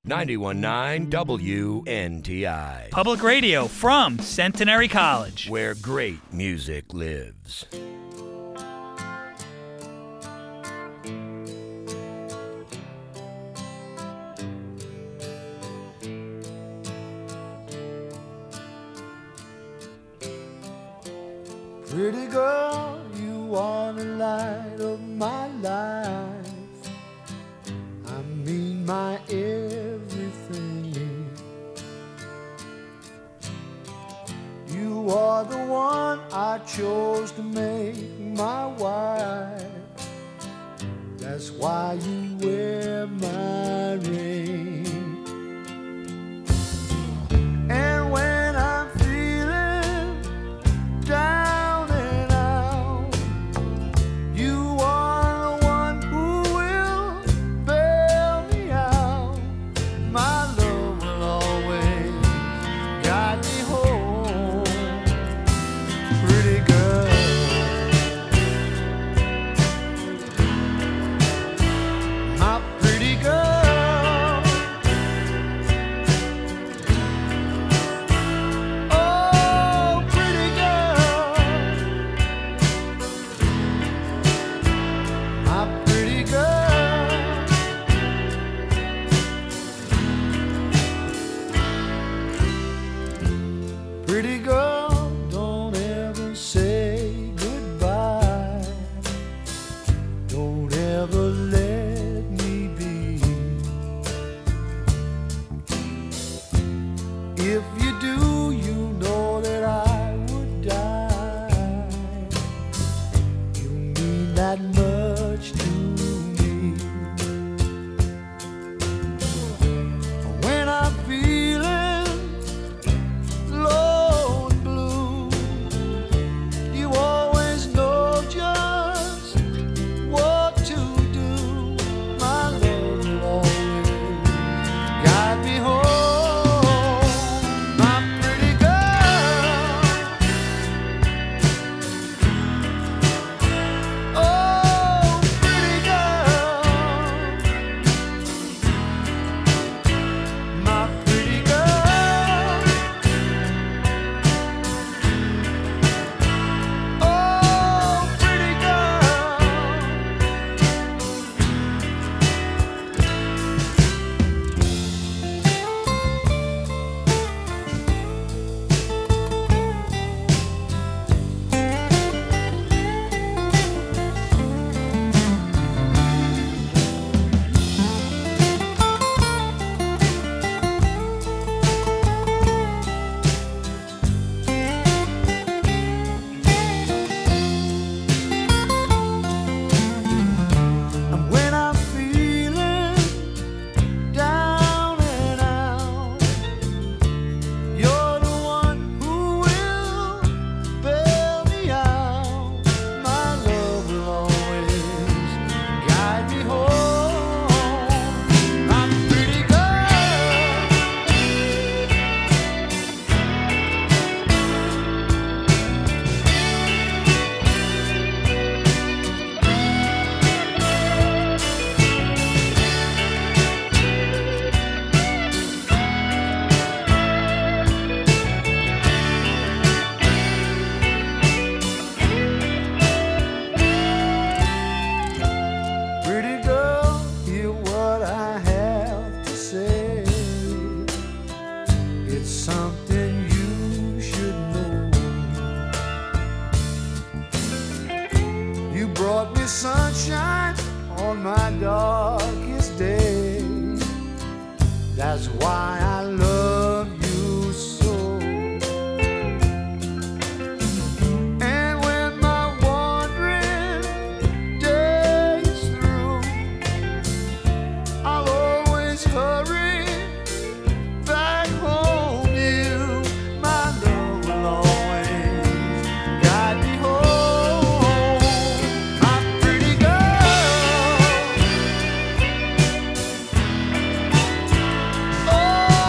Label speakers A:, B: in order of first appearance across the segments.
A: 91.9 WNTI.
B: Public radio from Centenary College,
A: where great music lives.
C: Pretty girl, you are the light of my life. I mean my everything. You are the one I chose to make my wife. That's why you wear my ring. And when I'm feeling down and out, you are the one who will bail me out. My love will always guide me home. Pretty girl, my pretty girl. Oh, pretty girl, my pretty girl. Pretty girl, don't ever say goodbye. Don't ever let me be. If you do, you know that I would die. You mean that much to me. When I'm feeling low and blue, you always know just what to do. My love will always guide me home. My pretty girl. Oh, pretty girl. My pretty girl. Oh, pretty girl. And when I'm feeling down and out, you're the one who will bail me out. My love will always guide me home. My pretty girl. Pretty girl, hear what I have to say. It's something you should know. You brought me sunshine on my darkest day. That's why I love you so. And when my wandering day is through, I'll always hurry back home to you. My love will always guide me home. My pretty girl. Oh,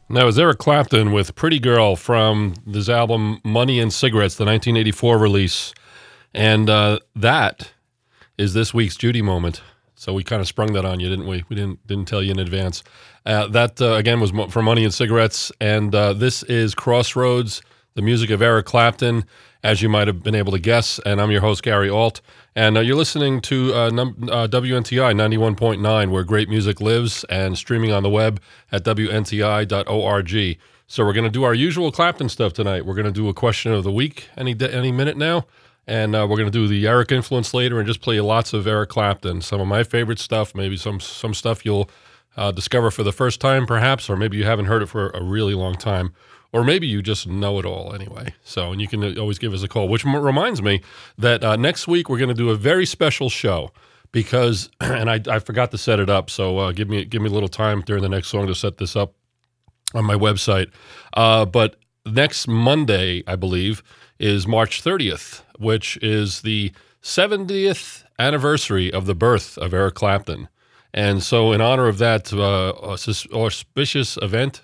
D: That was Eric Clapton with Pretty Girl from his album Money and Cigarettes, the 1984 release. And that is this week's Judy moment. So we kind of sprung that on you, didn't we? We didn't tell you in advance. That, again, was for Money and Cigarettes. And this is Crossroads, the music of Eric Clapton, as you might have been able to guess. And I'm your host, Gary Alt. And you're listening to WNTI 91.9, where great music lives, and streaming on the web at WNTI.org. So we're going to do our usual Clapton stuff tonight. We're going to do a question of the week any minute now. And we're going to do the Eric influence later and just play you lots of Eric Clapton. Some of my favorite stuff, maybe some stuff you'll discover for the first time perhaps, or maybe you haven't heard it for a really long time. Or maybe you just know it all anyway. So, and you can always give us a call, which reminds me that next week we're going to do a very special show because, and I forgot to set it up, so give me a little time during the next song to set this up on my website. But next Monday, I believe, is March 30th, which is the 70th anniversary of the birth of Eric Clapton. And so in honor of that auspicious event,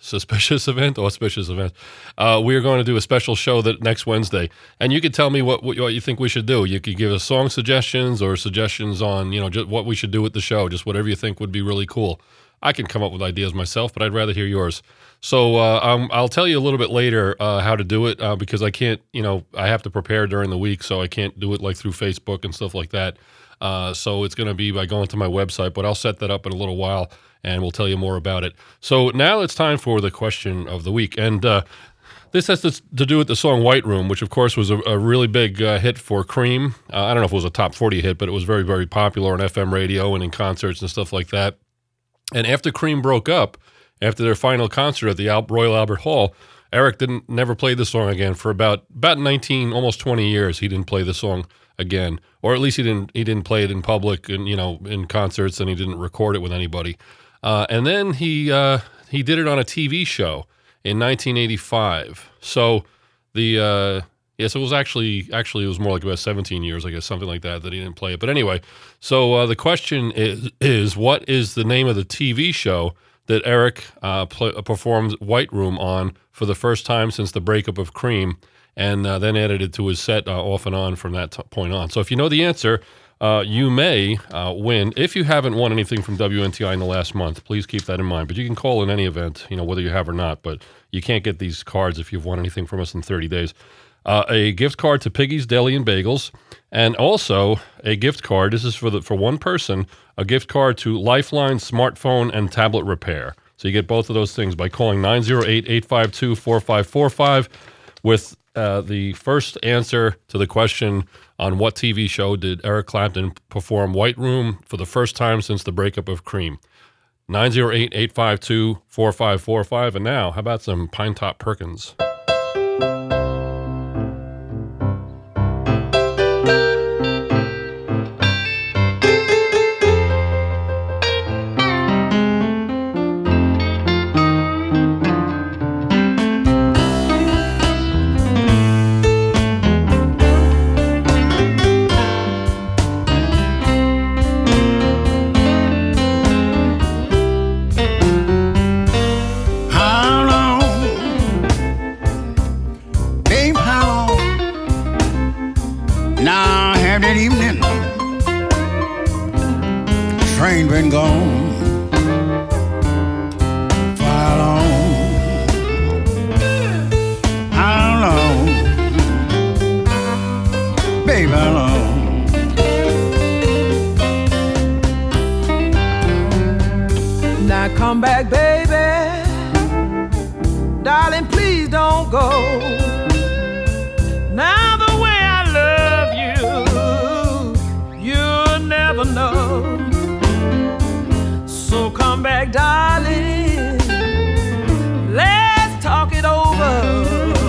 D: we are going to do a special show that next Wednesday. And you could tell me what you think we should do. You could give us song suggestions or suggestions on, just what we should do with the show, just whatever you think would be really cool. I can come up with ideas myself, but I'd rather hear yours. So I'll tell you a little bit later how to do it because I can't, I have to prepare during the week, so I can't do it like through Facebook and stuff like that. So it's going to be by going to my website, but I'll set that up in a little while, and we'll tell you more about it. So now it's time for the question of the week, and this has to do with the song White Room, which of course was a really big hit for Cream. I don't know if it was a top 40 hit, but it was very, very popular on FM radio and in concerts and stuff like that. And after Cream broke up, after their final concert at the Royal Albert Hall, Eric never played the song again for about 19, almost 20 years. He didn't play the song again, or at least he didn't play it in public and in concerts, and he didn't record it with anybody. And then he did it on a TV show in 1985. So so it was actually it was more like about 17 years, I guess, something like that he didn't play it. But anyway, so the question is what is the name of the TV show that Eric performed White Room on for the first time since the breakup of Cream, and then added it to his set off and on from that point on. So if you know the answer, you may win. If you haven't won anything from WNTI in the last month, please keep that in mind. But you can call in any event, whether you have or not, but you can't get these cards if you've won anything from us in 30 days. A gift card to Piggy's Deli and Bagels, and also a gift card, this is for one person, a gift card to Lifeline Smartphone and Tablet Repair. So you get both of those things by calling 908-852-4545 with the first answer to the question on what TV show did Eric Clapton perform White Room for the first time since the breakup of Cream. 908-852-4545. And now, how about some Pine Top Perkins?
E: Been gone far long. How long, baby, how long?
C: Now come back, baby, darling, please don't go. Now the way I love you, you'll never know. So come back, darling, let's talk it over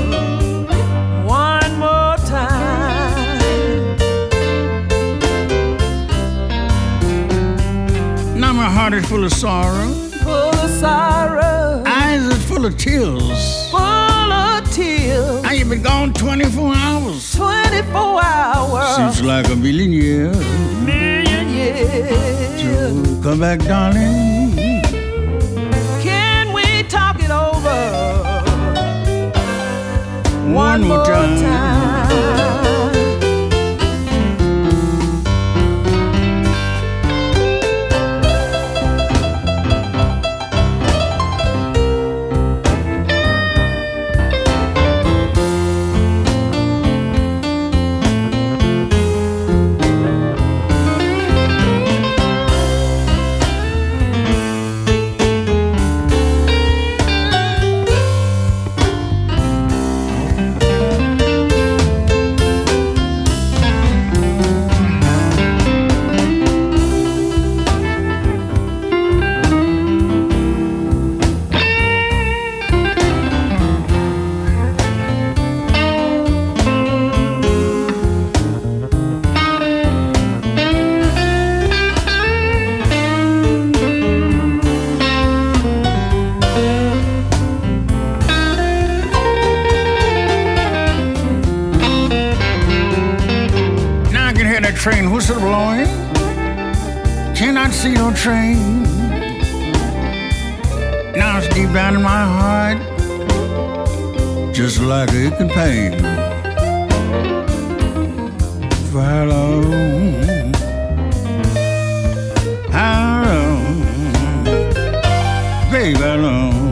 C: one more time.
E: Now my heart is full of sorrow, eyes are full of tears, Now you've been gone 24 hours.
C: 24 hours.
E: Seems like a million years. So come back, darling.
C: Can we talk it over
E: one more time. Train whistle blowing, cannot see no train. Now it's deep down in my heart, just like a aching pain. For how long? How long? Baby, how long?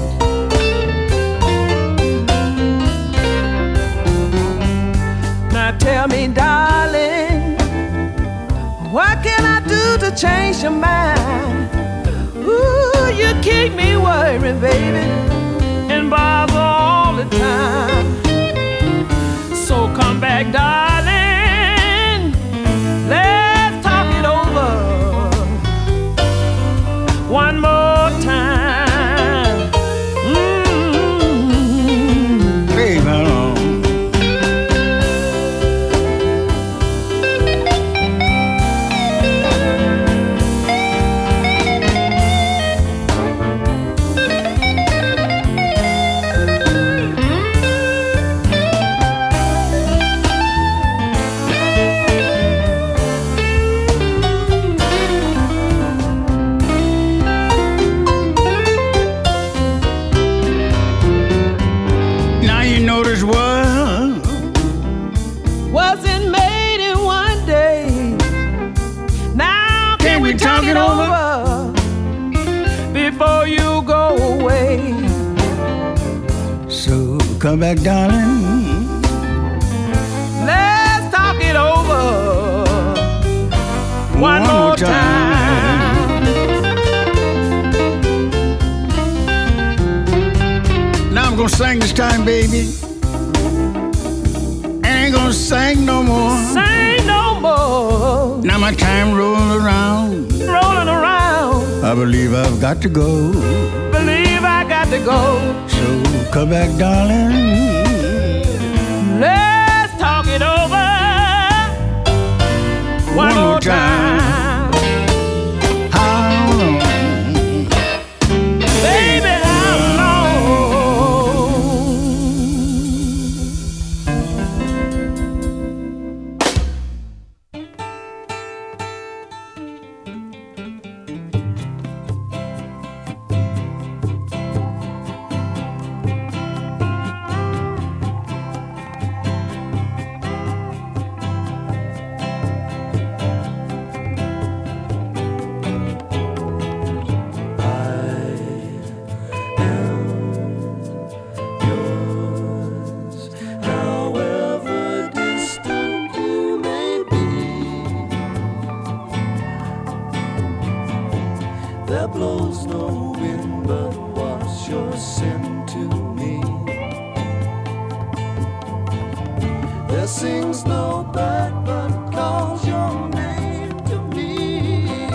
F: Now tell me, darling, what can I do to change your mind? Ooh, you keep me worried, baby, and bother all the time. So come back, darling, let's talk it over one more time.
E: Baby, how long?
F: Wasn't made in one day. Now can we talk it over before you go away?
E: So come back, darling.
F: Let's talk it over one more time.
E: Now I'm gonna sing this time, baby. Ain't gonna sing no more.
F: Sing no more.
E: Now my time rolling around.
F: Rolling around.
E: I believe I've got to go.
F: Believe I got to go.
E: So come back, darling.
F: Let's talk it over one more time.
E: How long?
F: Baby, how long?
C: There blows no wind but wash your sin to me. There sings no bird but calls your name to me.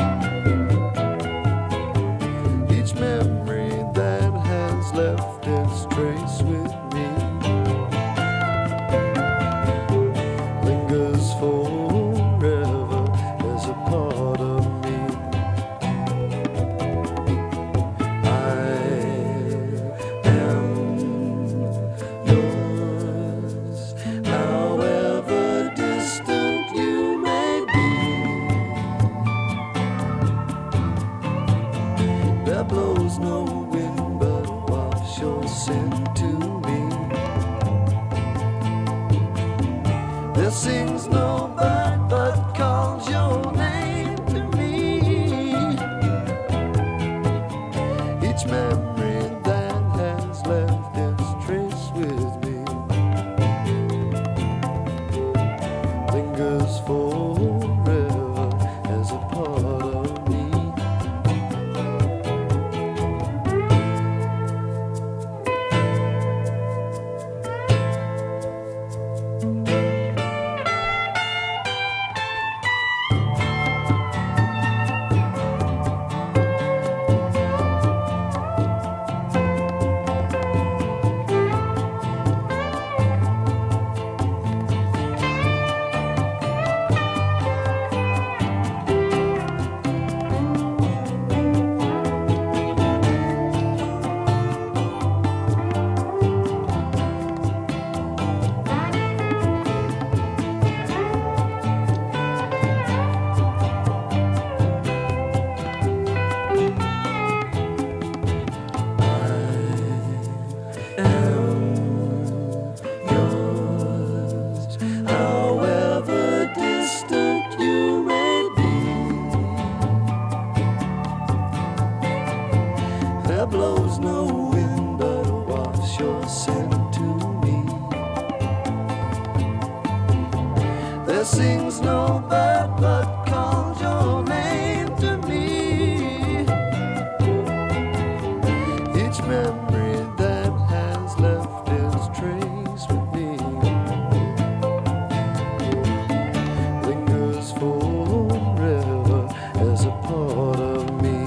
C: Each memory that has left its trace with me lingers forever as a part of me. Yours, however distant. your name to me. Each memory that has left its trace with me lingers forever as a part of me. Blows no wind but wafts your scent to me. There sings no bird but calls your name to me. Each memory that has left its trace with me lingers forever as a part of me.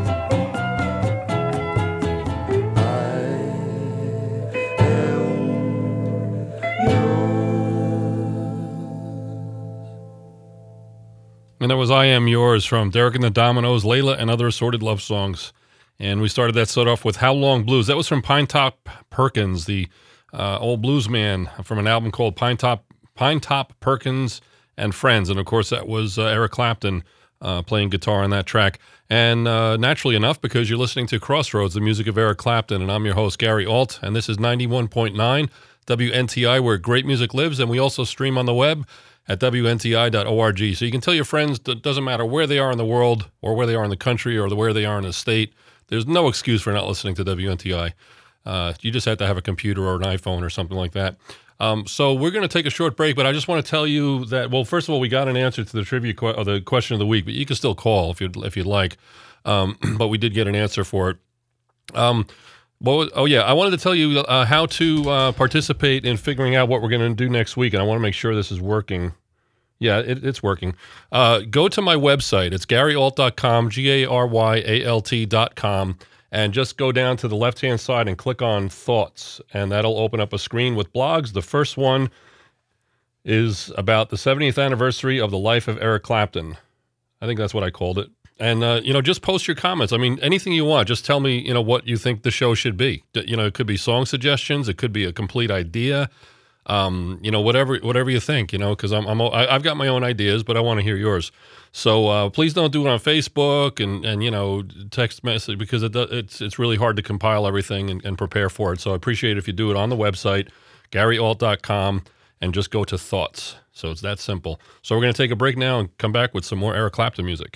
D: And that was I Am Yours from Derek and the Dominoes, Layla, and Other Assorted Love Songs. And we started that set off with How Long Blues. That was from Pinetop Perkins, the old blues man from an album called Pinetop Perkins and Friends. And, of course, that was Eric Clapton playing guitar on that track. And naturally enough, because you're listening to Crossroads, the music of Eric Clapton, and I'm your host, Gary Alt, and this is 91.9 WNTI, where great music lives. And we also stream on the web at WNTI.org. So you can tell your friends that it doesn't matter where they are in the world or where they are in the country or where they are in the state. There's no excuse for not listening to WNTI. You just have to have a computer or an iPhone or something like that. So we're going to take a short break, but I just want to tell you that, well, first of all, we got an answer to the trivia or the question of the week, but you can still call if you'd like. But we did get an answer for it. I wanted to tell you how to participate in figuring out what we're going to do next week, and I want to make sure this is working. Yeah, it's working. Go to my website. It's GaryAlt.com, GaryAlt.com, and just go down to the left-hand side and click on Thoughts, and that'll open up a screen with blogs. The first one is about the 70th anniversary of the life of Eric Clapton. I think that's what I called it. And, just post your comments. I mean, anything you want. Just tell me, what you think the show should be. It could be song suggestions. It could be a complete idea. Whatever you think, because I've got my own ideas, but I want to hear yours. So please don't do it on Facebook and text message, because it's really hard to compile everything and prepare for it. So I appreciate it if you do it on the website, GaryAlt.com, and just go to Thoughts. So it's that simple. So we're going to take a break now and come back with some more Eric Clapton music.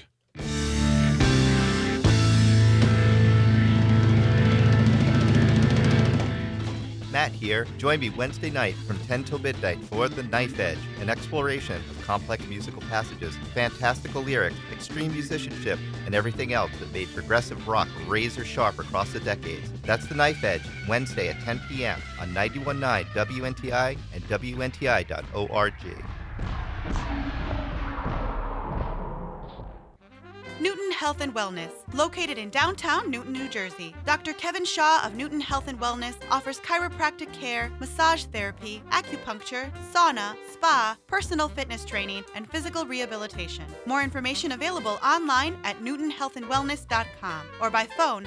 G: Matt here. Join me Wednesday night from 10 till midnight for The Knife Edge, an exploration of complex musical passages, fantastical lyrics, extreme musicianship, and everything else that made progressive rock razor sharp across the decades. That's The Knife Edge, Wednesday at 10 p.m. on 91.9 WNTI and WNTI.org.
H: Newton Health and Wellness, located in downtown Newton, New Jersey. Dr. Kevin Shaw of Newton Health and Wellness offers chiropractic care, massage therapy, acupuncture, sauna, spa, personal fitness training, and physical rehabilitation. More information available online at newtonhealthandwellness.com or by phone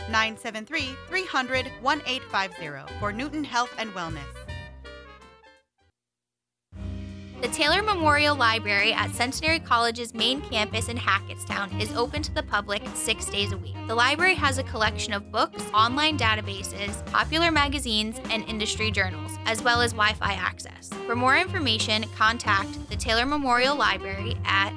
H: 973-300-1850 for Newton Health and Wellness.
I: The Taylor Memorial Library at Centenary College's main campus in Hackettstown is open to the public 6 days a week. The library has a collection of books, online databases, popular magazines, and industry journals, as well as Wi-Fi access. For more information, contact the Taylor Memorial Library at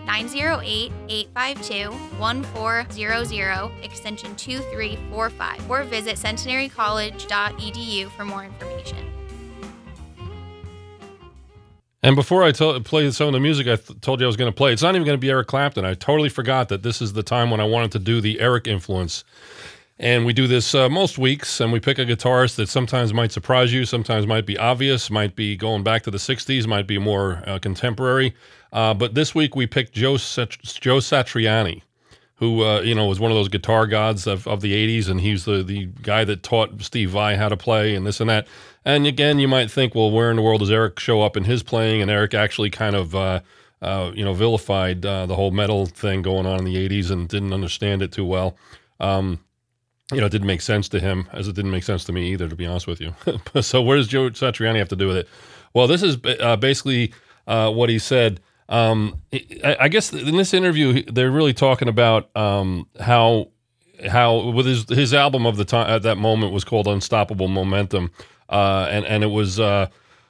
I: 908-852-1400, extension 2345, or visit centenarycollege.edu for more information.
D: And before I play some of the music I told you I was going to play, it's not even going to be Eric Clapton. I totally forgot that this is the time when I wanted to do the Eric influence. And we do this most weeks, and we pick a guitarist that sometimes might surprise you, sometimes might be obvious, might be going back to the 60s, might be more contemporary. But this week we picked Joe Satriani, who was one of those guitar gods of the 80s, and he's the guy that taught Steve Vai how to play and this and that. And again, you might think, well, where in the world does Eric show up in his playing? And Eric actually kind of, vilified the whole metal thing going on in the 80s and didn't understand it too well. It didn't make sense to him, as it didn't make sense to me either, to be honest with you. So where does Joe Satriani have to do with it? Well, this is basically what he said. I guess in this interview, they're really talking about how with his album of the time at that moment was called Unstoppable Momentum. And it was, well,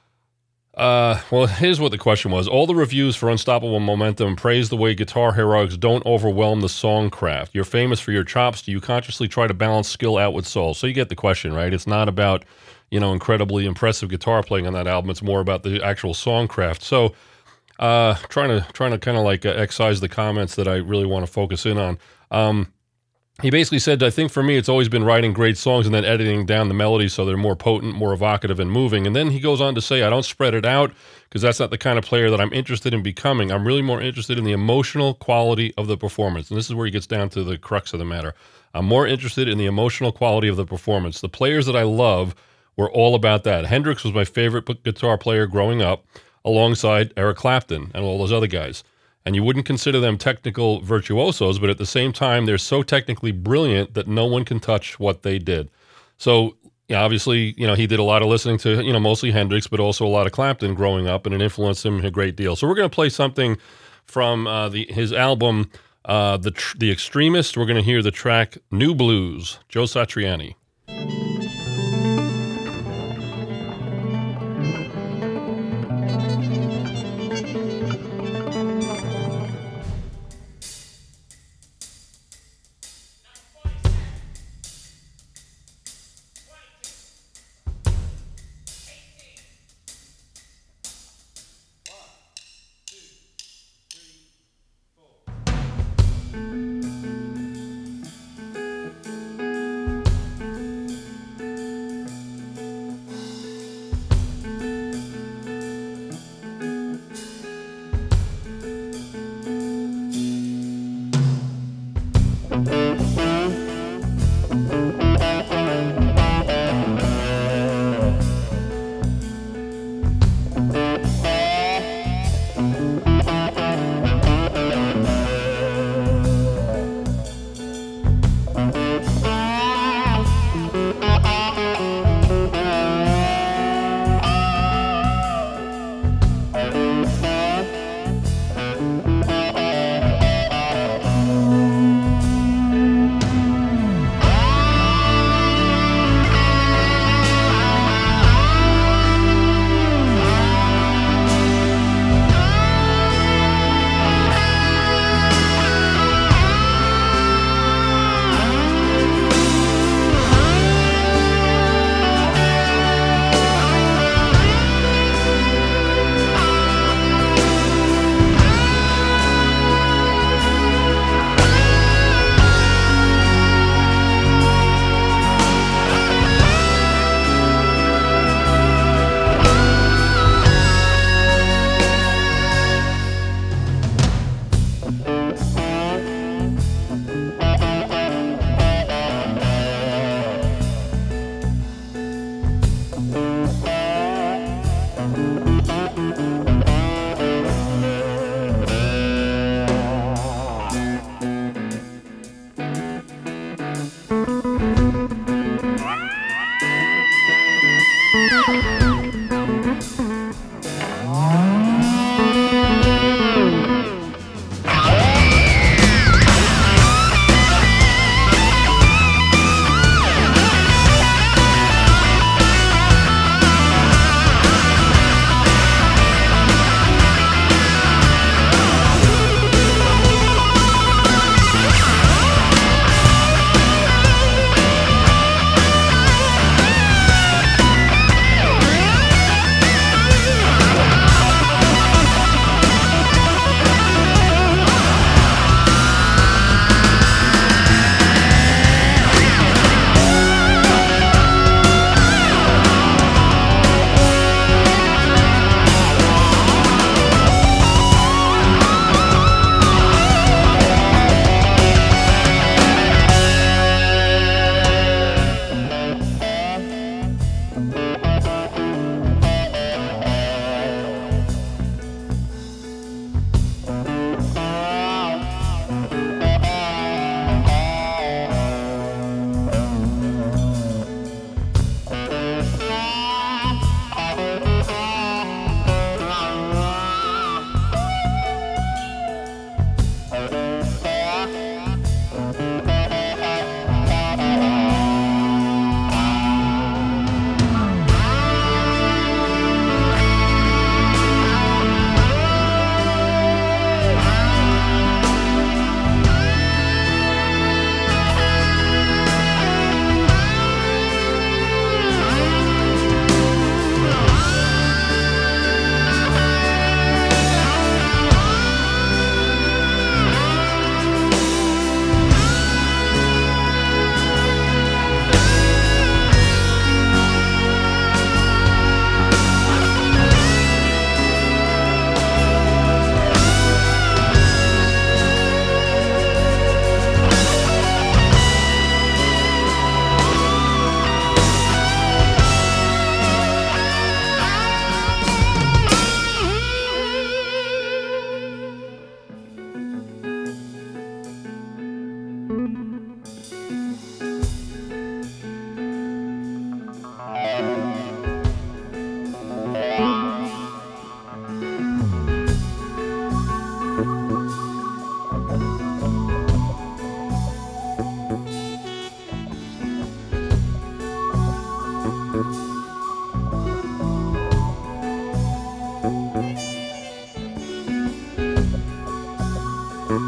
D: here's what the question was. All the reviews for Unstoppable Momentum praise the way guitar heroics don't overwhelm the songcraft. You're famous for your chops. Do you consciously try to balance skill out with soul? So you get the question, right? It's not about, incredibly impressive guitar playing on that album. It's more about the actual songcraft. So, trying to kind of like excise the comments that I really want to focus in on. He basically said, I think for me, it's always been writing great songs and then editing down the melodies so they're more potent, more evocative, and moving. And then he goes on to say, I don't spread it out because that's not the kind of player that I'm interested in becoming. I'm really more interested in the emotional quality of the performance. And this is where he gets down to the crux of the matter. I'm more interested in the emotional quality of the performance. The players that I love were all about that. Hendrix was my favorite guitar player growing up, alongside Eric Clapton and all those other guys. And you wouldn't consider them technical virtuosos, but at the same time, they're so technically brilliant that no one can touch what they did. So, obviously, he did a lot of listening to, mostly Hendrix, but also a lot of Clapton growing up, and it influenced him a great deal. So we're going to play something from his album, The Extremist. We're going to hear the track New Blues, Joe Satriani.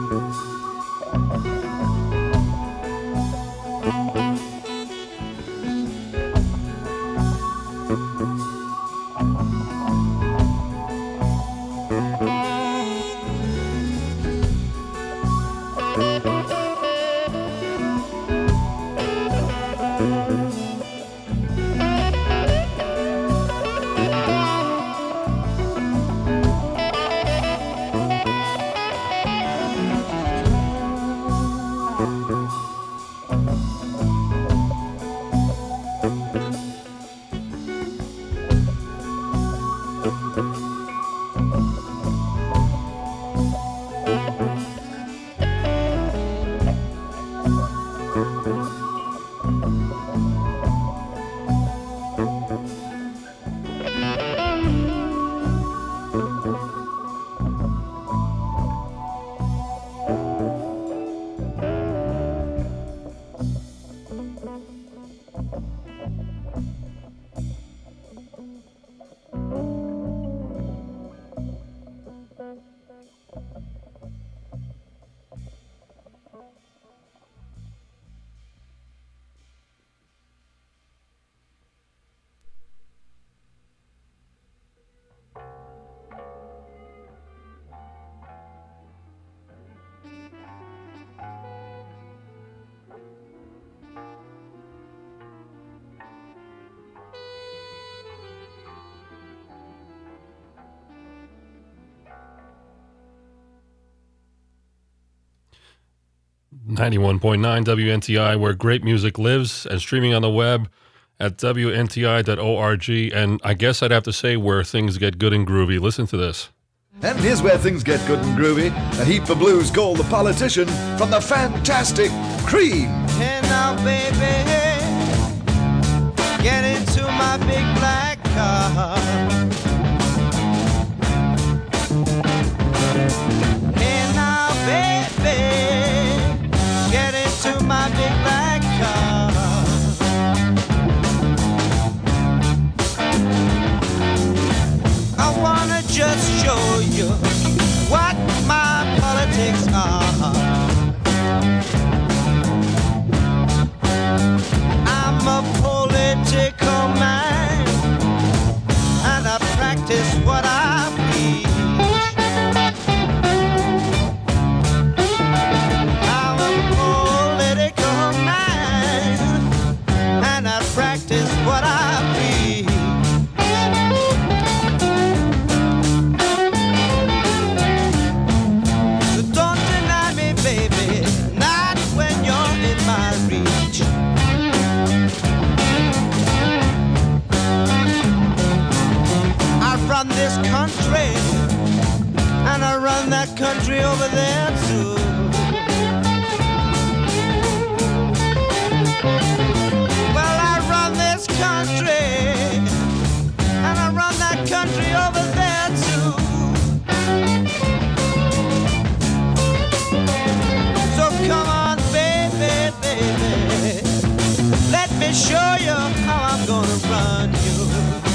D: .9 WNTI, where great music lives, and streaming on the web at WNTI.org. And I guess I'd have to say where things get good and groovy. Listen to this.
J: And here's where things get good and groovy. A heap of blues called The Politician from the fantastic Cream.
C: Hey now, baby, get into my big black car. Hey now, baby, get into my big black car. I wanna just show you what my politics are. I'm a political man, and I practice what I preach. I'm a political man, and I practice what I preach. So don't deny me, baby, not when you're in my reach. I run this country, and I run that country over there too. Well, I run this country, and I run that country over there too. So come on, baby, baby, let me show you how I'm gonna run you.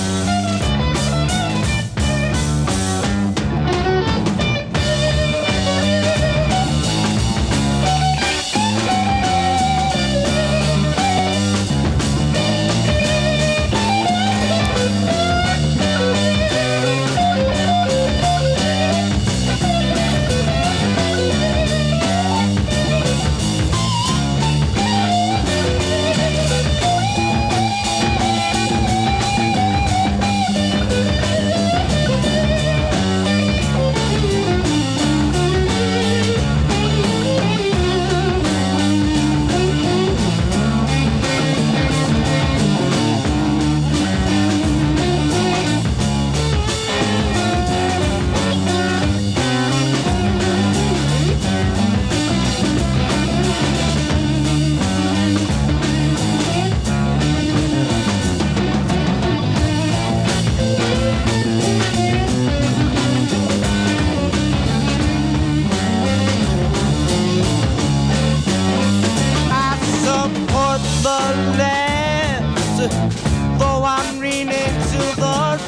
C: Though I'm leaning to the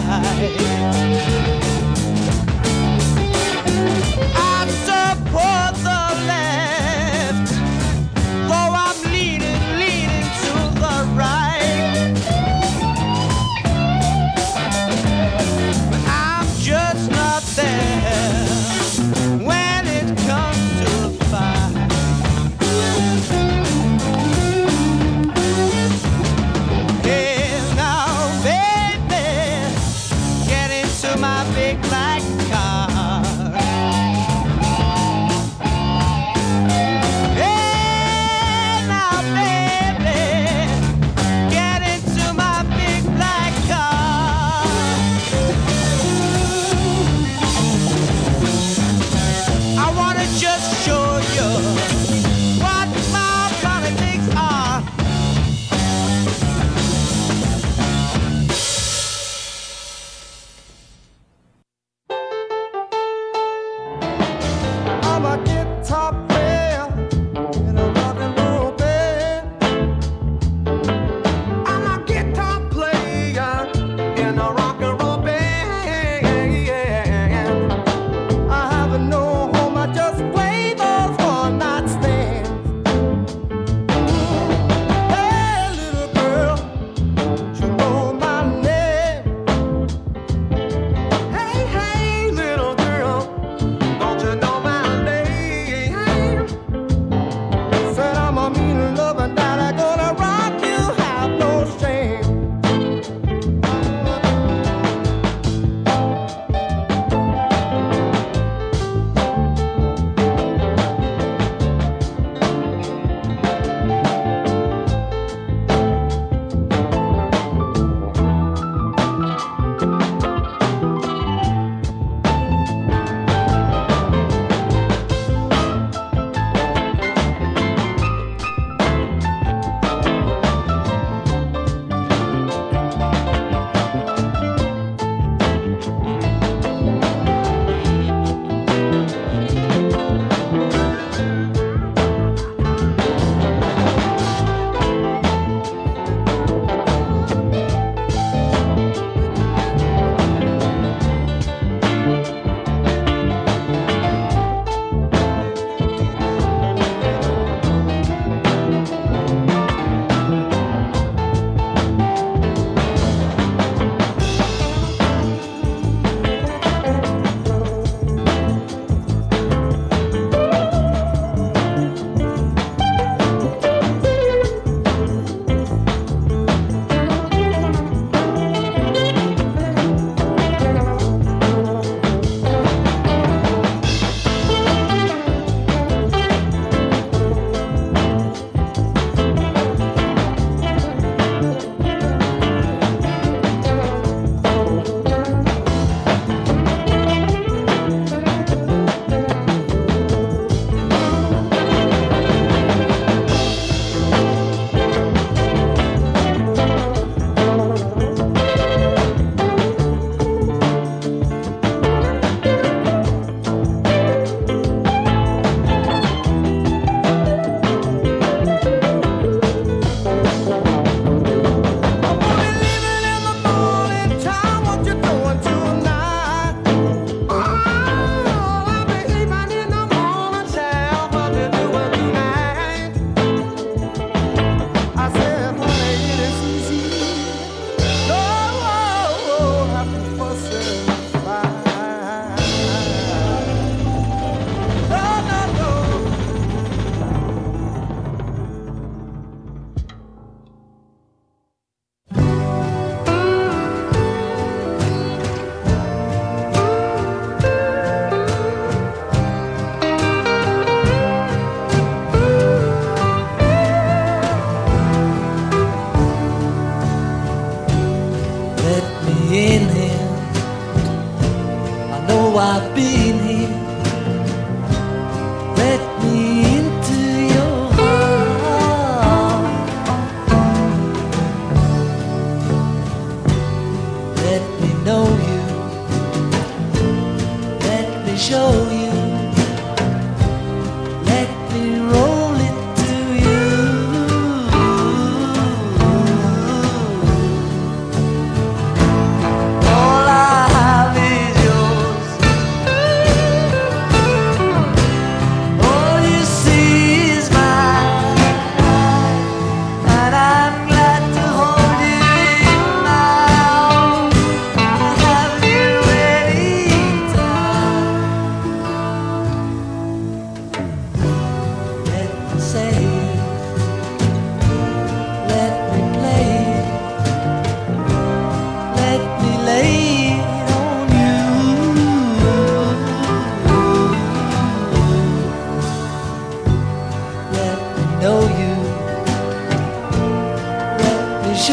C: right, I support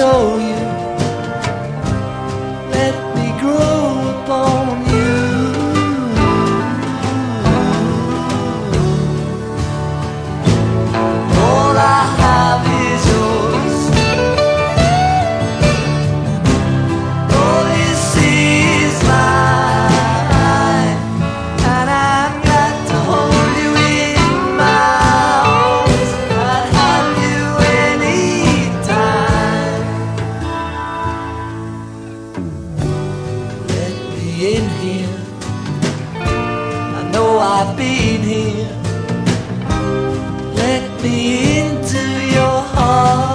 C: show you. Let me grow upon you. All I have is yours. All you see is mine, and I've got to hold you in my arms. I'd have you anytime. Let me in here. I know I've been here. Let me into your heart.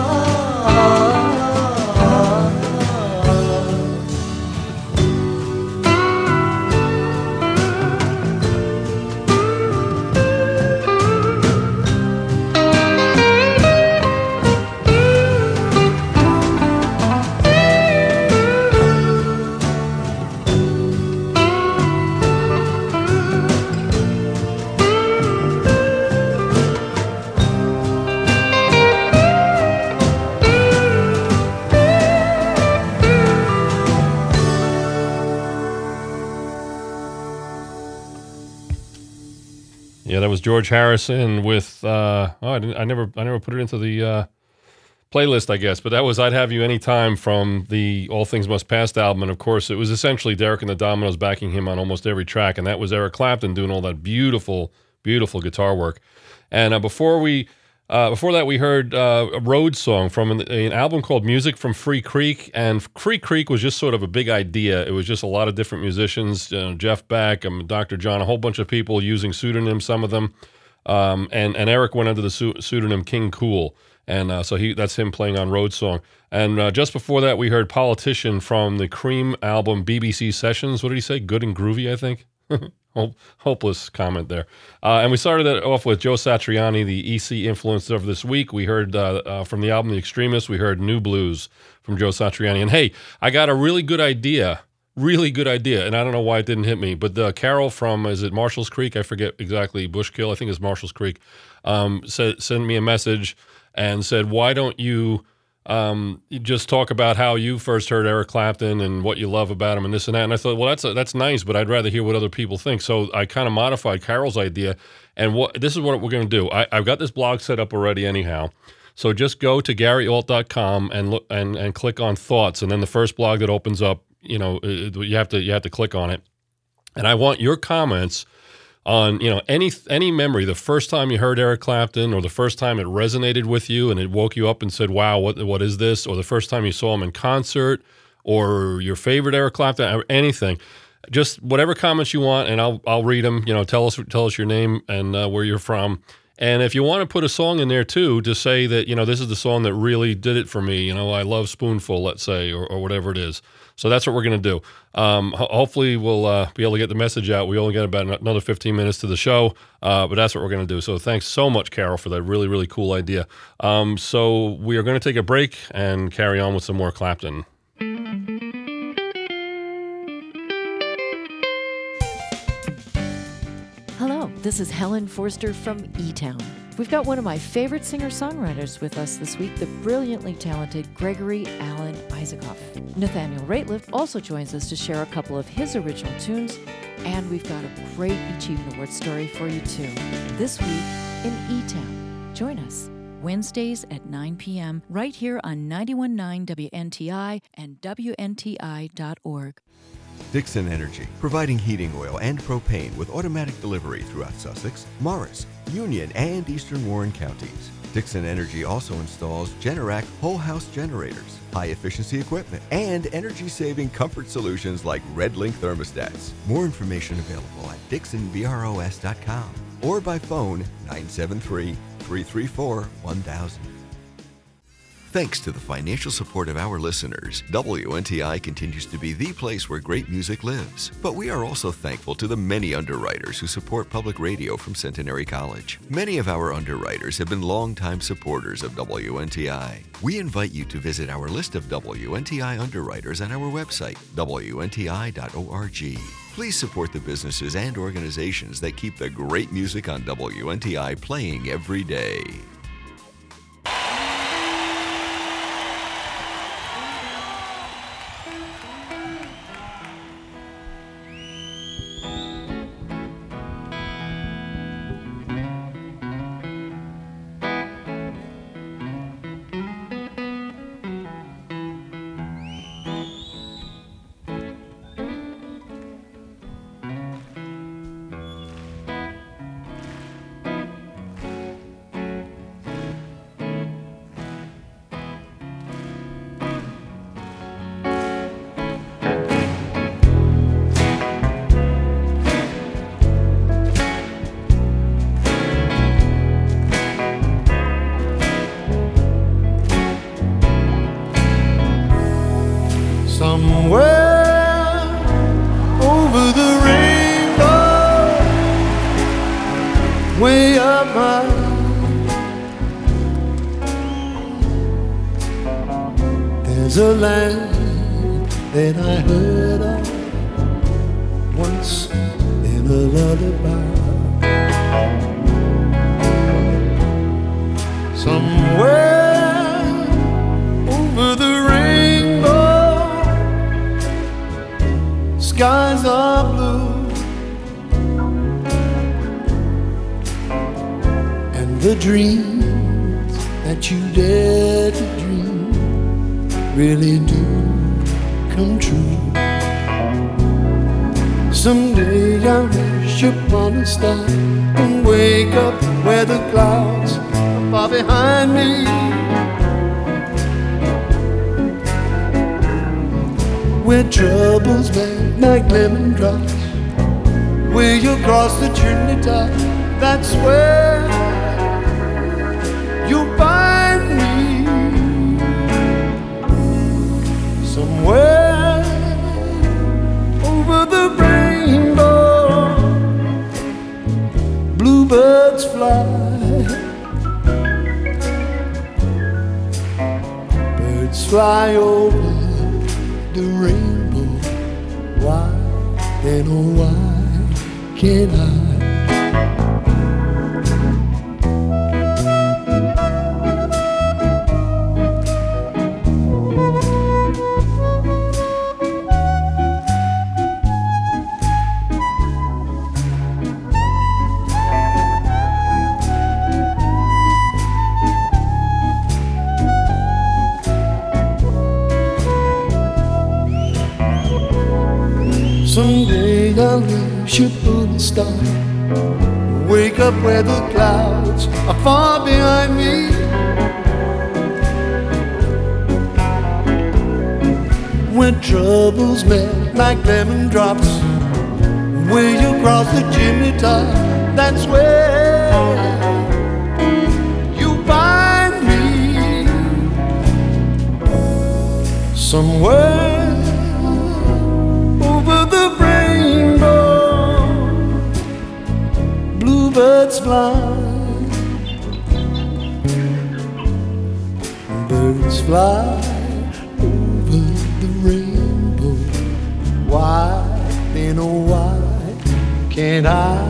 D: Yeah, that was George Harrison with I never put it into the playlist, I guess, but that was I'd Have You Anytime from the All Things Must Pass album. And of course, it was essentially Derek and the Dominoes backing him on almost every track, and that was Eric Clapton doing all that beautiful, beautiful guitar work. And before that, we heard a Rhodes song from an album called Music from Free Creek. And Free Creek was just sort of a big idea. It was just a lot of different musicians, Jeff Beck, Dr. John, a whole bunch of people using pseudonyms, some of them. And Eric went under the pseudonym King Cool. And so that's him playing on Rhodes song. And just before that, we heard Politician from the Cream album BBC Sessions. What did he say? Good and Groovy, I think. Hopeless comment there. And we started that off with Joe Satriani, the EC influencer of this week. We heard from the album The Extremists, we heard New Blues from Joe Satriani. And hey, I got a really good idea, and I don't know why it didn't hit me, but Carol from, is it Marshall's Creek? I forget exactly, Bushkill, I think it's Marshall's Creek, sent me a message and said, why don't you just talk about how you first heard Eric Clapton and what you love about him and this and that. And I thought, well, that's nice, but I'd rather hear what other people think. So I kind of modified Carol's idea. And this is what we're going to do. I've got this blog set up already anyhow. So just go to GaryAlt.com and look and click on Thoughts. And then the first blog that opens up, you have to click on it. And I want your comments on any memory, the first time you heard Eric Clapton, or the first time it resonated with you and it woke you up and said, wow, what is this? Or the first time you saw him in concert, or your favorite Eric Clapton, or anything. Just whatever comments you want, and I'll read them. Tell us your name and where you're from. And if you want to put a song in there too, to say that, this is the song that really did it for me. I love Spoonful, let's say, or whatever it is. So that's what we're going to do. Hopefully we'll be able to get the message out. We only got about another 15 minutes to the show, but that's what we're going to do. So thanks so much, Carol, for that really, really cool idea. So we are going to take a break and carry on with some more Clapton.
K: Hello, this is Helen Forster from E-Town. We've got one of my favorite singer-songwriters with us this week, the brilliantly talented Gregory Alan Isakov. Nathaniel Rateliff also joins us to share a couple of his original tunes, and we've got a great Achievement Award story for you too. This week in E-Town. Join us Wednesdays at 9 p.m. right here on 91.9 WNTI and WNTI.org.
L: Dixon Energy, providing heating oil and propane with automatic delivery throughout Sussex, Morris, Union, and Eastern Warren counties. Dixon Energy also installs Generac whole house generators, high-efficiency equipment, and energy-saving comfort solutions like RedLink thermostats. More information available at DixonBROS.com or by phone 973-334-1000. Thanks to the financial support of our listeners, WNTI continues to be the place where great music lives. But we are also thankful to the many underwriters who support public radio from Centenary College. Many of our underwriters have been longtime supporters of WNTI. We invite you to visit our list of WNTI underwriters on our website, WNTI.org. Please support the businesses and organizations that keep the great music on WNTI playing every day.
C: is a land that I heard of once in a lullaby. Somewhere over the rainbow, skies are blue, and the dreams that you dare to dream really do come true. Someday I'll wish upon a star and wake up where the clouds are far behind me. Where troubles melt like lemon drops, where you cross the chimney top, that's where you'll find me. Somewhere over the rainbow, bluebirds fly, birds fly over the rainbow. Why, then oh why can't I? Someday I'll wish upon a star, wake up where the clouds are far behind me. Where troubles melt like lemon drops, where you cross the chimney top, that's where you find me. Somewhere birds fly, birds fly over the rainbow. Why, then oh why can't I?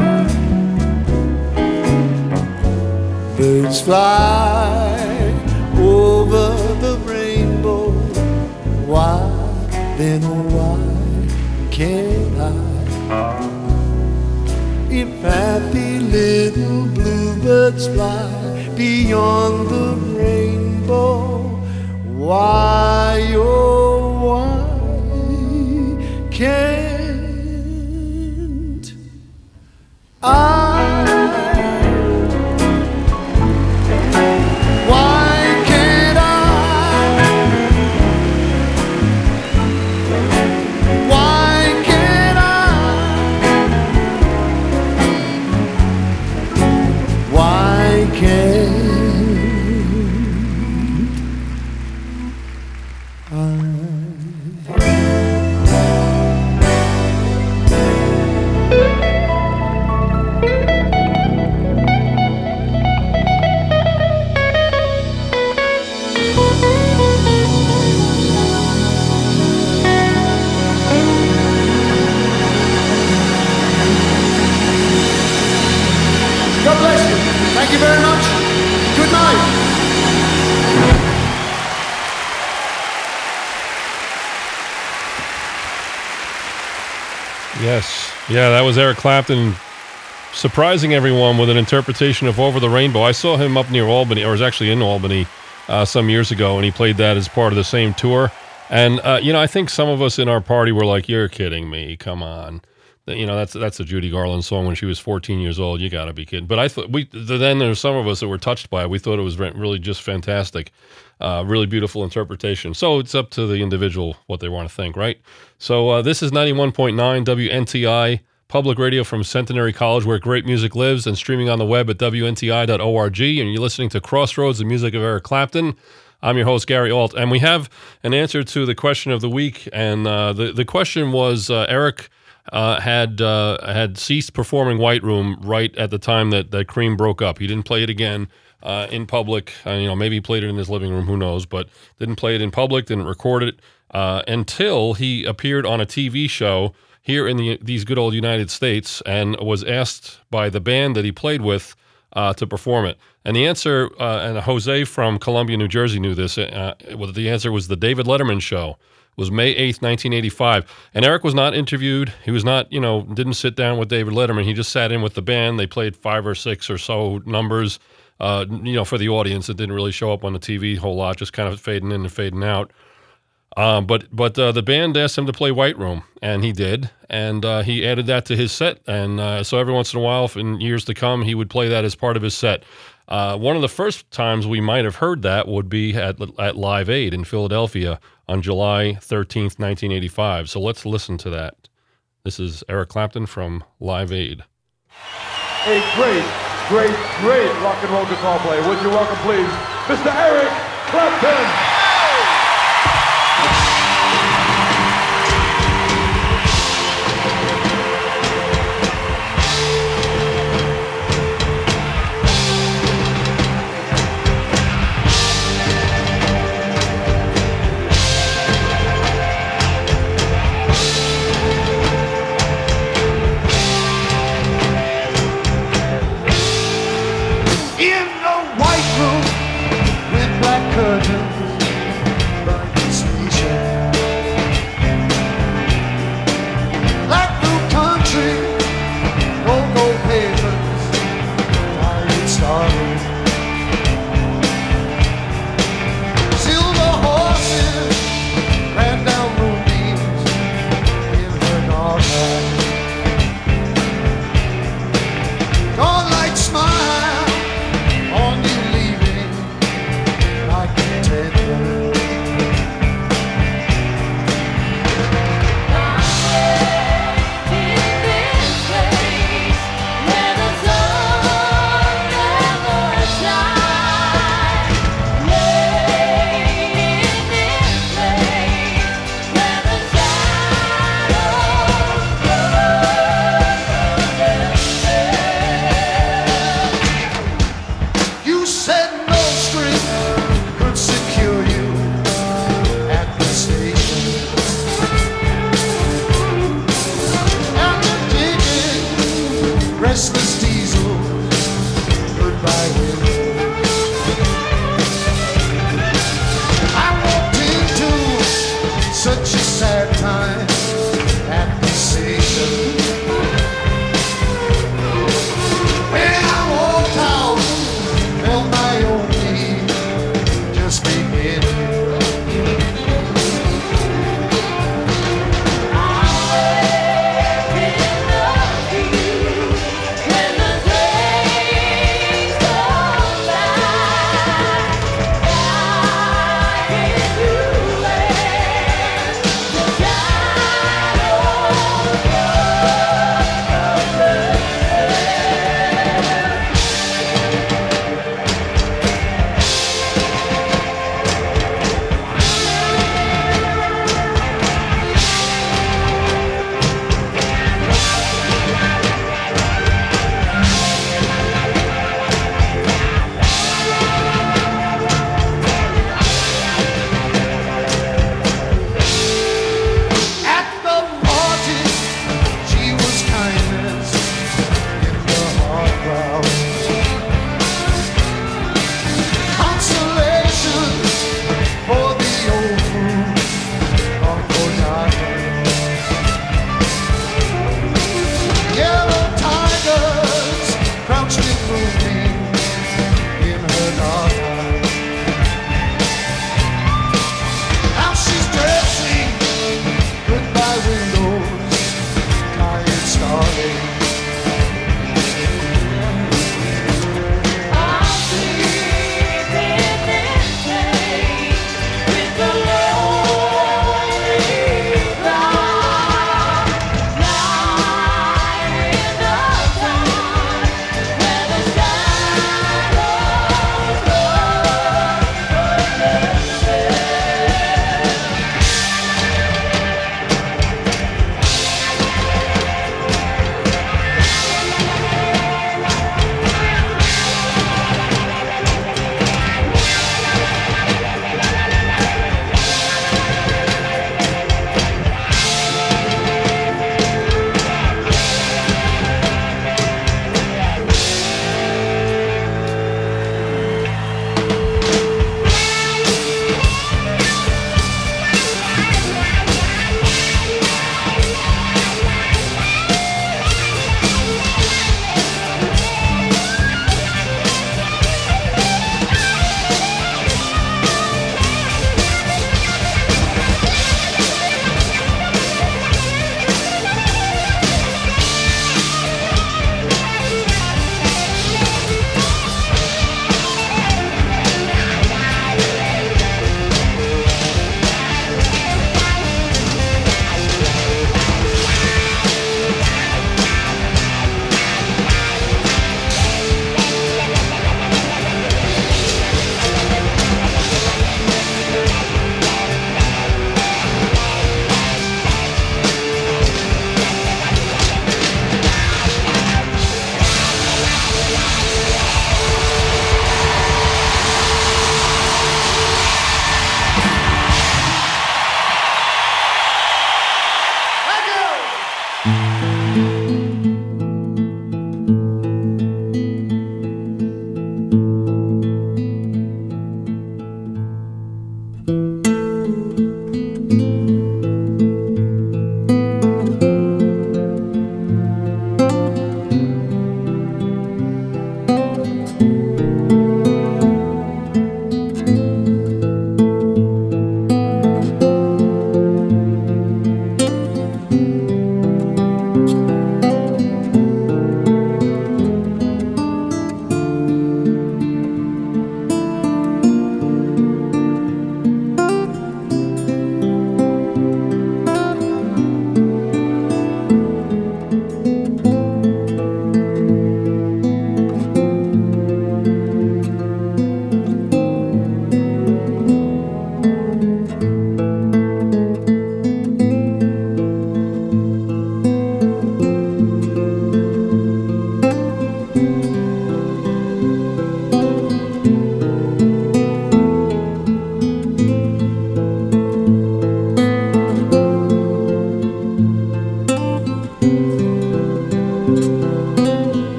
C: Birds fly over the rainbow. Why, then oh why can't I? If happy little bluebirds fly beyond the rainbow, why, oh why can't I? Why can't I? Why can't I? Why can't God bless you. Thank you very much. Good night.
D: Yes. Yeah, that was Eric Clapton surprising everyone with an interpretation of Over the Rainbow. I saw him up near Albany, or was actually in Albany some years ago, and he played that as part of the same tour. And, I think some of us in our party were like, you're kidding me. Come on. That's a Judy Garland song when she was 14 years old. You got to be kidding. But I thought then there were some of us that were touched by it. We thought it was really just fantastic. Really beautiful interpretation. So it's up to the individual what they want to think, right? So this is 91.9 WNTI, public radio from Centenary College, where great music lives, and streaming on the web at WNTI.org. And you're listening to Crossroads, the music of Eric Clapton. I'm your host, Gary Alt. And we have an answer to the question of the week. And the question was, Eric had ceased performing White Room right at the time that Cream broke up. He didn't play it again in public. Maybe he played it in his living room, who knows, but didn't play it in public, didn't record it until he appeared on a TV show here in these good old United States and was asked by the band that he played with to perform it. And the answer, and Jose from Columbia, New Jersey knew this, the answer was the David Letterman Show. It was May 8th, 1985. And Eric was not interviewed. He was not, didn't sit down with David Letterman. He just sat in with the band. They played 5 or 6 or so numbers, for the audience. It didn't really show up on the TV a whole lot, just kind of fading in and fading out. But the band asked him to play White Room, and he did, and he added that to his set, and so every once in a while, in years to come, he would play that as part of his set. One of the first times we might have heard that would be at Live Aid in Philadelphia on July 13th, 1985. So let's listen to that. This is Eric Clapton from Live Aid.
M: A great rock and roll guitar player. Would you welcome, please, Mr. Eric Clapton?
C: My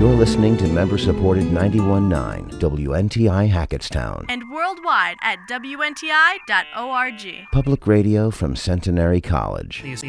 A: You're listening to member-supported 91.9 WNTI Hackettstown.
N: And worldwide at WNTI.org.
A: Public radio from Centenary College.